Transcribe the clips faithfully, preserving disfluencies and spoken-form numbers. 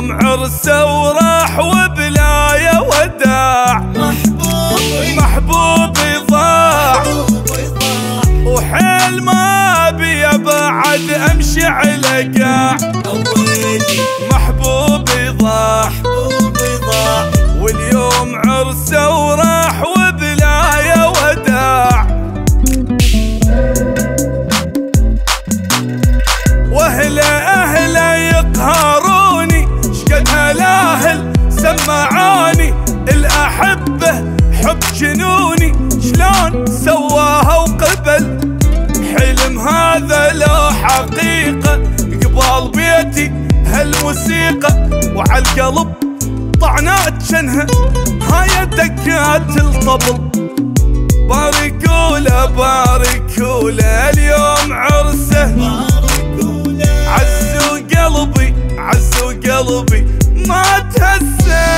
اليوم عرسه وراح وبلايا وداع. محبوبي محبوبي ضاع وحيل ما بي بعد امشي على قاع. محبوبي ضاع محبوبي ضاع واليوم عرسه وراح وبلايا وداع. واهله اهله يقهروني شقد هالاهل سمعوني. الاحبه حب جنوني شلون سواها وقبل. حلم هذا لو حقيقه قبال بيتي هالموسيقى وعالقلب طعنات شنها هاي دقات الطبل. باركوله باركوله اليوم عرسه عزوا قلبي عزوا قلبي ما تهزه.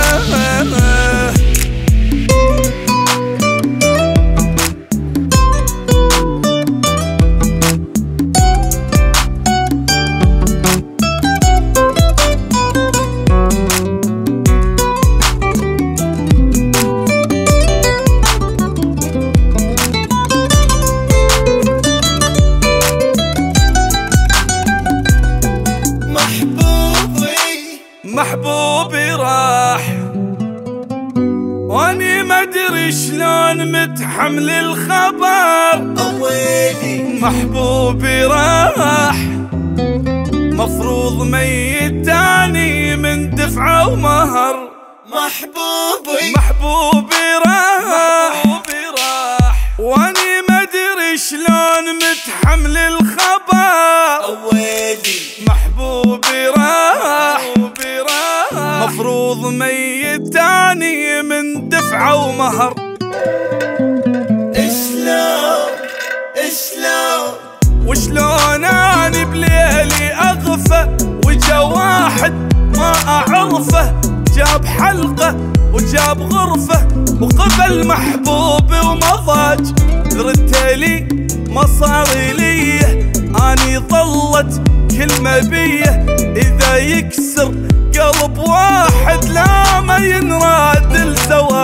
محبوبي راح واني ما ادري شلون متحمل الخبر. أويلي محبوبي راح مفروض ميت تاني من دفعه ومهر. محبوبي محبوبي راح محبوبي راح واني ما ادري شلون متحمل الخبر. أويلي محبوبي راح مفروض ميت تاني من دفعه ومهر. اشلون اشلون وشلون اني بليلي اغفى وجا واحد ما اعرفه جاب حلقه وجاب غرفه وقبل محبوبي ومضاج. ردتلي ما صار لي اني ظلت كلمه بيه اذا يكسر قلب واحد لا ما ينراد الزواج.